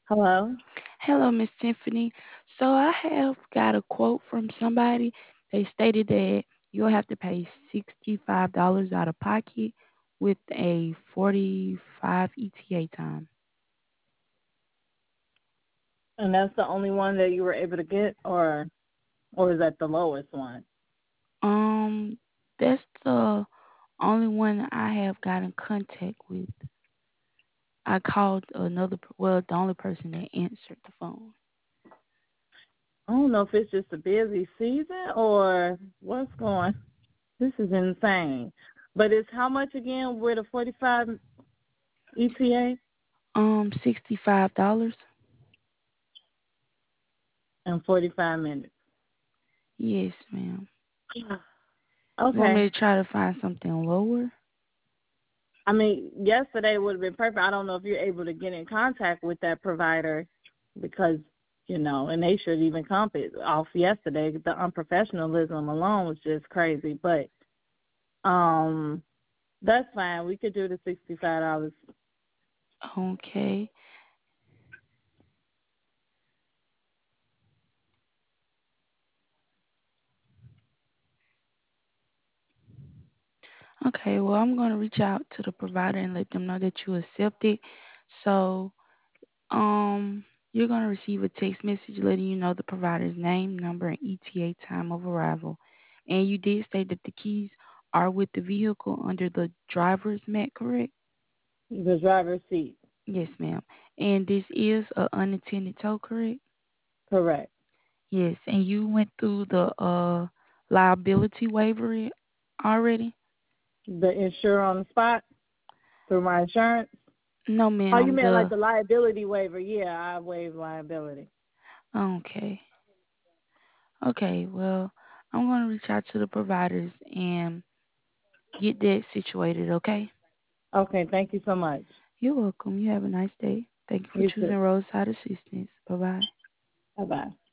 Hello? Hello, Miss Tiffany. So I have got a quote from somebody. They stated that you'll have to pay $65 out of pocket with a 45 ETA time. And that's the only one that you were able to get, or is that the lowest one? Um, that's the only one I have got in contact with. I called well, the only person that answered the phone. I don't know if it's just a busy season or what's going. This is insane. But it's how much again with a 45 ETA $65. and 45 minutes? Yes, ma'am. You want me Okay. to try to find something lower? I mean, yesterday would have been perfect. I don't know if you're able to get in contact with that provider because, and they should even comp it off yesterday. The unprofessionalism alone was just crazy. But um that's fine. We could do the $65. Okay. Okay, well, I'm going to reach out to the provider and let them know that you accept it. So, you're going to receive a text message letting you know the provider's name, number, and ETA time of arrival. And you did state that the keys are with the vehicle under the driver's mat, correct? The driver's seat. Yes, ma'am. And this is a unattended tow, correct? Correct. Yes. And you went through the liability waiver already? The insure on the spot through my insurance. No, Oh, you ma'am. meant like the liability waiver? Yeah, I waive liability. Okay. Okay, well, I'm going to reach out to the providers and get that situated, okay? Okay, thank you so much. You're welcome. You have a nice day. Thank you for You too. choosing Roadside Assistance. Bye bye. Bye bye.